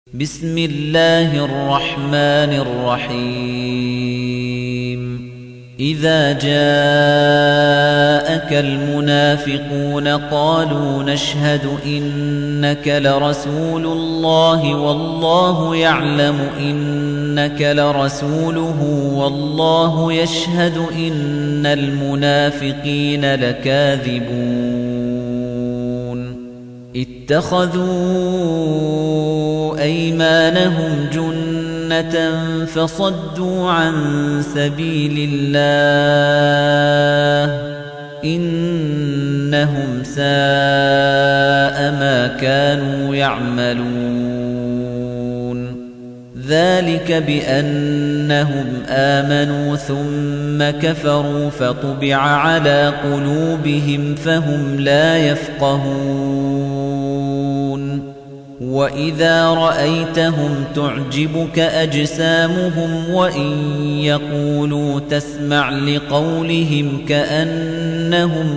بسم الله الرحمن الرحيم إذا جاءك المنافقون قالوا نشهد إنك لرسول الله والله يعلم إنك لرسوله والله يشهد إن المنافقين لكاذبون اتخذوا أيمانهم جنة فصدوا عن سبيل الله إنهم ساء ما كانوا يعملون ذلك بأنهم آمنوا ثم كفروا فطبع على قلوبهم فهم لا يفقهون وَإِذَا رَأَيْتَهُمْ تُعْجِبُكَ أَجْسَامُهُمْ وَإِن يَقُولُوا تَسْمَعْ لِقَوْلِهِمْ كَأَنَّهُمْ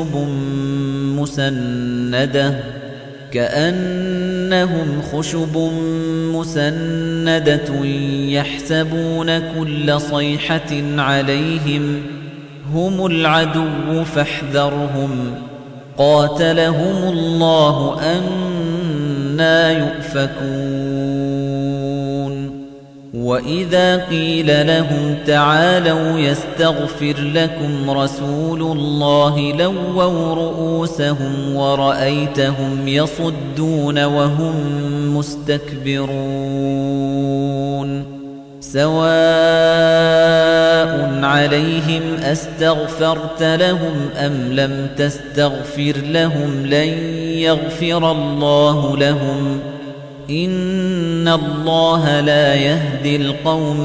خُشُبٌ مُّسَنَّدَةٌ يَحْسَبُونَ كُلَّ صَيْحَةٍ عَلَيْهِمْ هُمُ الْعَدُوُّ فاحذرهم قَاتَلَهُمُ اللَّهُ أَنَّىٰ يُؤْفَكُونَ وَإِذَا قِيلَ لَهُمْ تَعَالَوْا يَسْتَغْفِرْ لَكُمْ رَسُولُ اللَّهِ لَوَّوْا رُءُوسَهُمْ وَرَأَيْتَهُمْ يَصُدُّونَ وَهُمْ مُسْتَكْبِرُونَ سَوَاءٌ عَلَيْهِمْ أَسْتَغْفَرْتَ لَهُمْ أَمْ لَمْ تَسْتَغْفِرْ لَهُمْ لَن يَغْفِرَ اللَّهُ لَهُمْ إِنَّ اللَّهَ لَا يَهْدِي الْقَوْمَ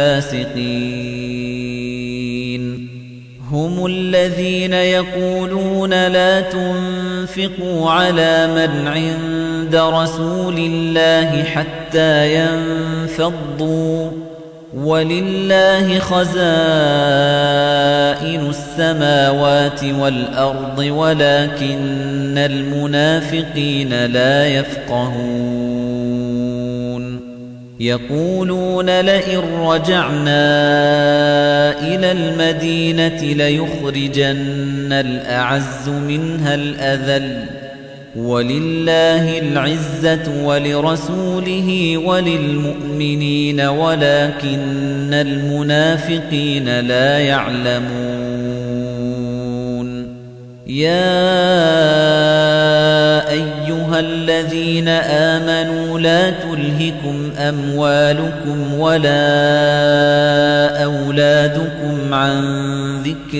الْفَاسِقِينَ هُمُ الَّذِينَ يَقُولُونَ لَا تُنفِقُوا عَلَى مَنْ عِندَ رَسُولِ اللَّهِ حَتَّى يَنفَضُّوا وَلِلَّهِ خَزَائِنُ السَّمَاوَاتِ وَالْأَرْضِ وَلَكِنَّ الْمُنَافِقِينَ لَا يَفْقَهُونَ يَقُولُونَ لَئِن رَّجَعْنَا إِلَى الْمَدِينَةِ لَيُخْرِجَنَّ الْأَعَزُّ مِنْهَا الْأَذَلَّ وَلِلَّهِ الْعِزَّةُ وَلِرَسُولِهِ وَلِلْمُؤْمِنِينَ وَلَكِنَّ الْمُنَافِقِينَ لَا يَعْلَمُونَ يَا أَيُّهَا الَّذِينَ آمَنُوا لَا تُلْهِكُمْ أَمْوَالُكُمْ وَلَا أَوْلَادُكُمْ عَن ذِكْرِ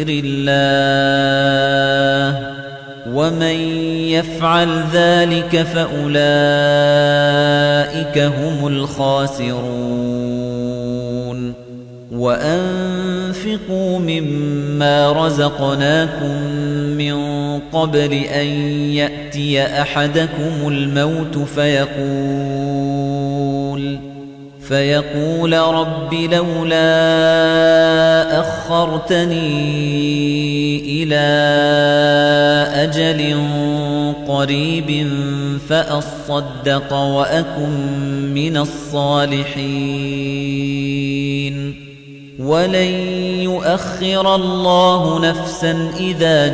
اللَّهِ وَمَن يَفْعَلْ ذَلِكَ فَأُولَئِكَ هُمُ الْخَاسِرُونَ وَأَنفِقُوا مِمَّا رَزَقْنَاكُم مِّن قَبْلِ أَن يَأْتِيَ أَحَدَكُمُ الْمَوْتُ فيقول رب لولا أخرتني إلى أجل قريب فأصدق وأكن من الصالحين ولن يؤخر الله نفسا إذا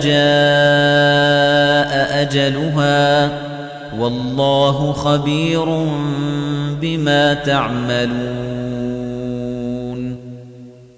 جاء أجلها والله خبير بما تعملون